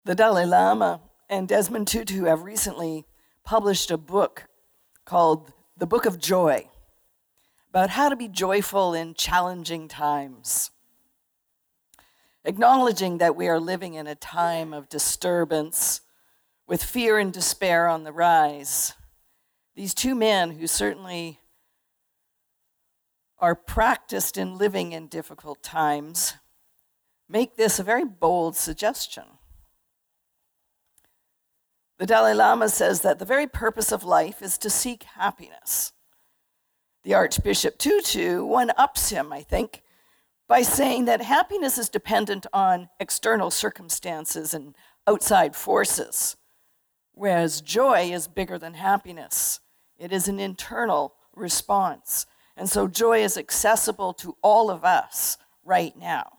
The Dalai Lama and Desmond Tutu have recently published a book called The Book of Joy, about how to be joyful in challenging times. Acknowledging that we are living in a time of disturbance, with fear and despair on the rise, these two men, who certainly are practiced in living in difficult times, make this a very bold suggestion. The Dalai Lama says that the very purpose of life is to seek happiness. The Archbishop Tutu one-ups him, I think, by saying that happiness is dependent on external circumstances and outside forces, whereas joy is bigger than happiness. It is an internal response. And so joy is accessible to all of us right now.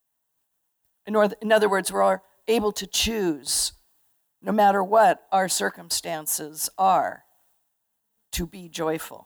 In other words, we're able to choose, no matter what our circumstances are, to be joyful.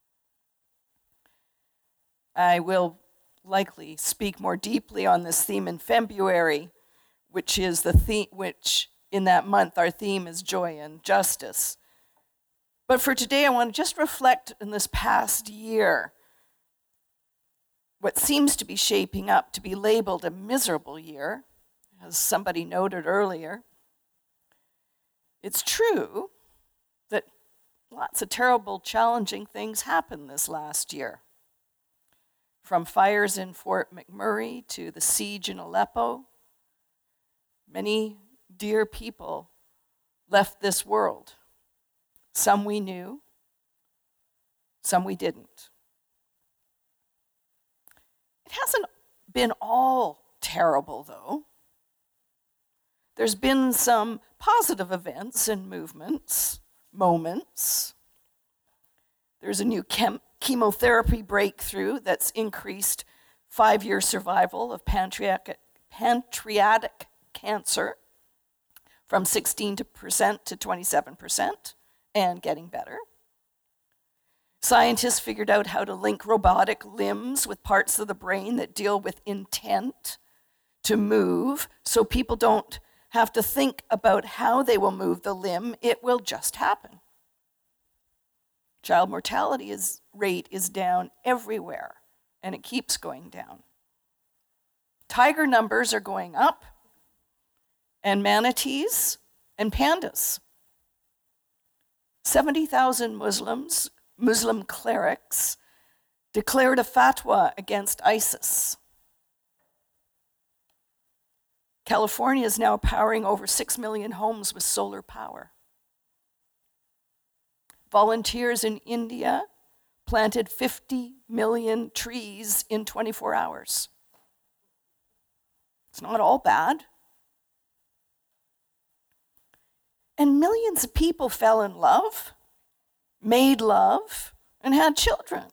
I will likely speak more deeply on this theme in February, which is the theme, which in that month our theme is joy and justice. But for today, I want to just reflect in this past year, what seems to be shaping up to be labeled a miserable year, as somebody noted earlier. It's true that lots of terrible, challenging things happened this last year. From fires in Fort McMurray to the siege in Aleppo, many dear people left this world. Some we knew, some we didn't. It hasn't been all terrible, though. There's been some positive events and moments. There's a new chemotherapy breakthrough that's increased 5-year survival of pancreatic cancer from 16% to 27%, and getting better. Scientists figured out how to link robotic limbs with parts of the brain that deal with intent to move, so people don't have to think about how they will move the limb, it will just happen. Child mortality rate is down everywhere, and it keeps going down. Tiger numbers are going up, and manatees and pandas. 70,000 Muslim clerics declared a fatwa against ISIS. California is now powering over 6 million homes with solar power. Volunteers in India planted 50 million trees in 24 hours. It's not all bad. And millions of people fell in love, made love, and had children.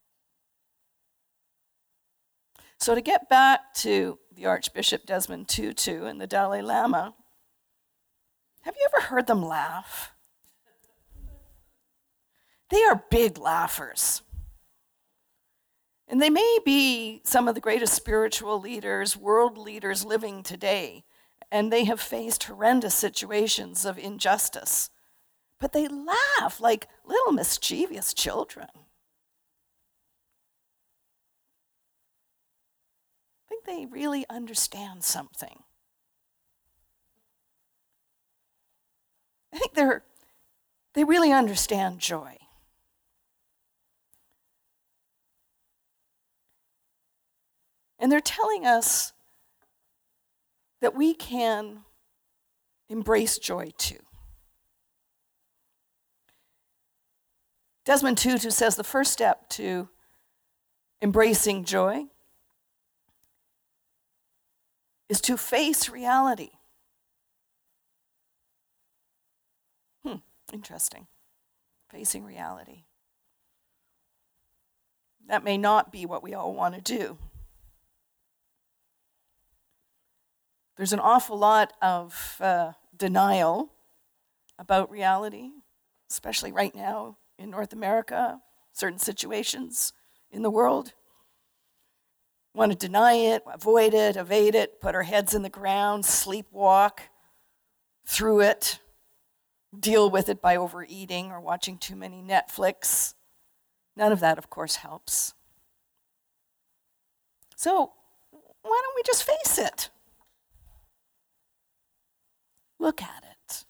So to get back to the Archbishop Desmond Tutu and the Dalai Lama, have you ever heard them laugh? They are big laughers. And they may be some of the greatest spiritual leaders, world leaders living today, and they have faced horrendous situations of injustice. But they laugh like little mischievous children. I think they really understand something. I think they really understand joy. And they're telling us that we can embrace joy too. Desmond Tutu says the first step to embracing joy is to face reality. Interesting. Facing reality. That may not be what we all want to do. There's an awful lot of denial about reality, especially right now in North America, certain situations in the world. Want to deny it, avoid it, evade it, put our heads in the ground, sleepwalk. through it, deal with it by overeating or watching too many Netflix. None of that, of course, helps. So why don't we just face it? Look at it.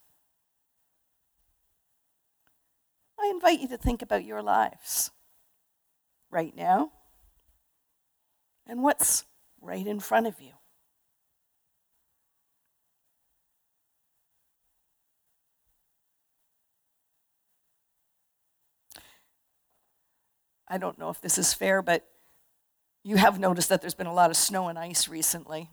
I invite you to think about your lives right now and what's right in front of you. I don't know if this is fair, but you have noticed that there's been a lot of snow and ice recently.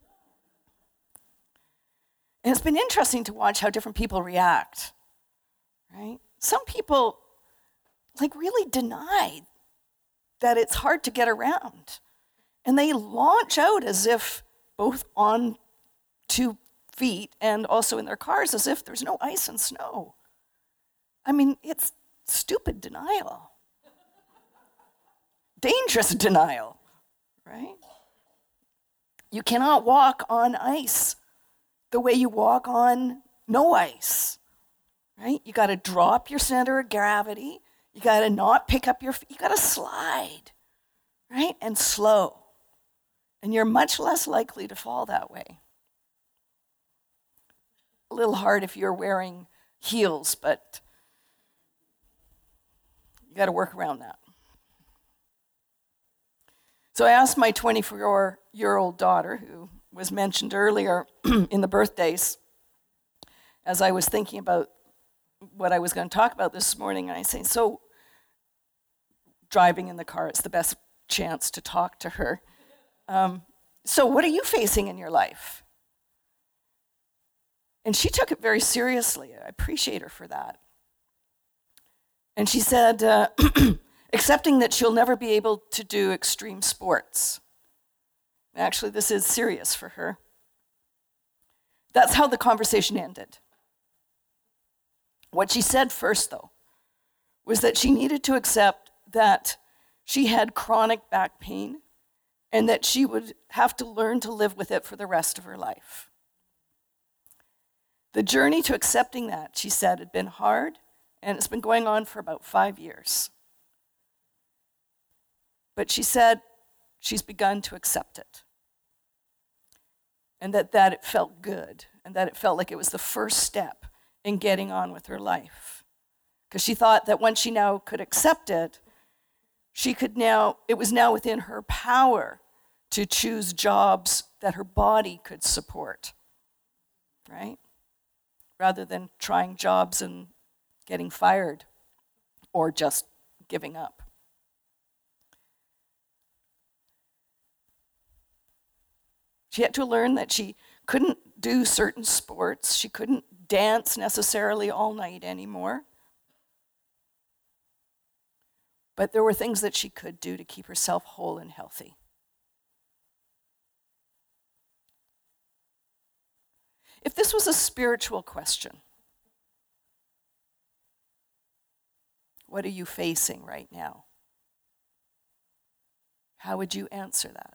And it's been interesting to watch how different people react, right? Some people really deny that it's hard to get around. And they launch out as if both on 2 feet and also in their cars as if there's no ice and snow. I mean, it's stupid denial. Dangerous denial, right? You cannot walk on ice the way you walk on no ice, right? You got to drop your center of gravity. You got to not pick up your feet. You got to slide, right? And slow. And you're much less likely to fall that way. A little hard if you're wearing heels, but you got to work around that. So I asked my 24-year-old daughter, who was mentioned earlier in the birthdays, as I was thinking about what I was going to talk about this morning, and I say, so driving in the car, it's the best chance to talk to her. So what are you facing in your life? And she took it very seriously. I appreciate her for that. And she said, accepting that she'll never be able to do extreme sports. Actually, this is serious for her. That's how the conversation ended. What she said first, though, was that she needed to accept that she had chronic back pain and that she would have to learn to live with it for the rest of her life. The journey to accepting that, she said, had been hard, and it's been going on for about 5 years. But she said she's begun to accept it. And that it felt good, and that it felt like it was the first step in getting on with her life. Because she thought that once she now could accept it, it was now within her power to choose jobs that her body could support, right? Rather than trying jobs and getting fired or just giving up. She had to learn that she couldn't do certain sports. She couldn't dance necessarily all night anymore. But there were things that she could do to keep herself whole and healthy. If this was a spiritual question, what are you facing right now? How would you answer that?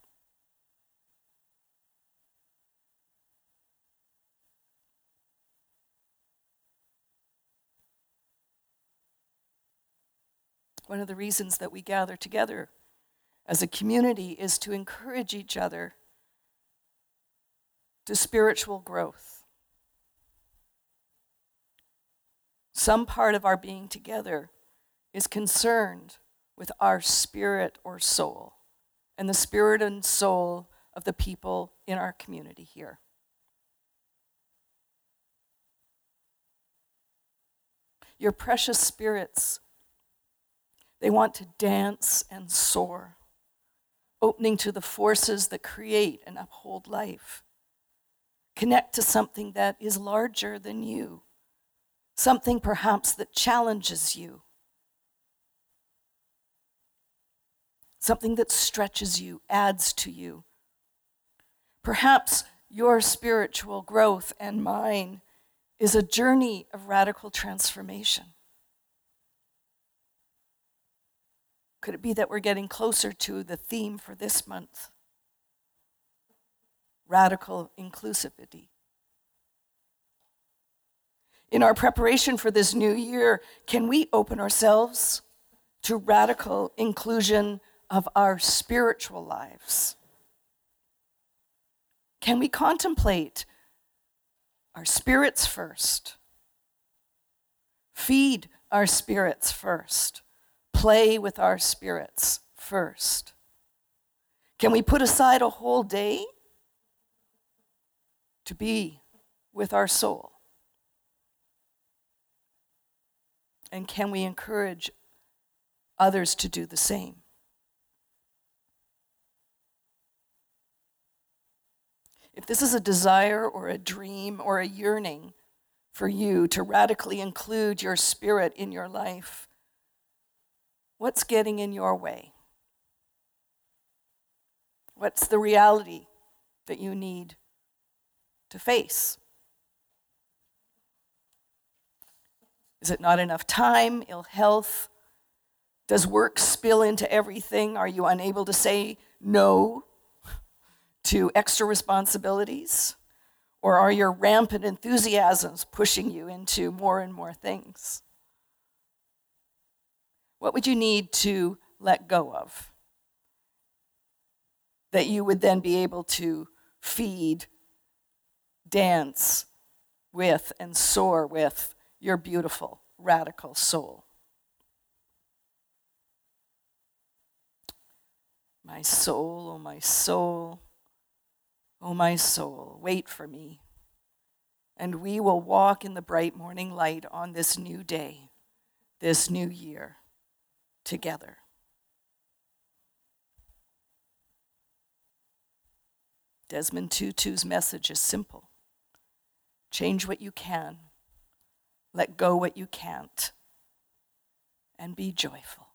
One of the reasons that we gather together as a community is to encourage each other to spiritual growth. Some part of our being together is concerned with our spirit or soul and the spirit and soul of the people in our community here. Your precious spirits, they want to dance and soar, opening to the forces that create and uphold life. Connect to something that is larger than you, something perhaps that challenges you, something that stretches you, adds to you. Perhaps your spiritual growth and mine is a journey of radical transformation. Could it be that we're getting closer to the theme for this month? Radical inclusivity. In our preparation for this new year, can we open ourselves to radical inclusion of our spiritual lives? Can we contemplate our spirits first? Feed our spirits first. Play with our spirits first. Can we put aside a whole day to be with our soul? And can we encourage others to do the same? If this is a desire or a dream or a yearning for you to radically include your spirit in your life, what's getting in your way? What's the reality that you need to face? Is it not enough time, ill health? Does work spill into everything? Are you unable to say no to extra responsibilities? Or are your rampant enthusiasms pushing you into more and more things? What would you need to let go of that you would then be able to feed, dance with, and soar with your beautiful, radical soul? My soul, oh my soul, oh my soul, wait for me, and we will walk in the bright morning light on this new day, this new year, together. Desmond Tutu's message is simple. Change what you can, let go what you can't, and be joyful.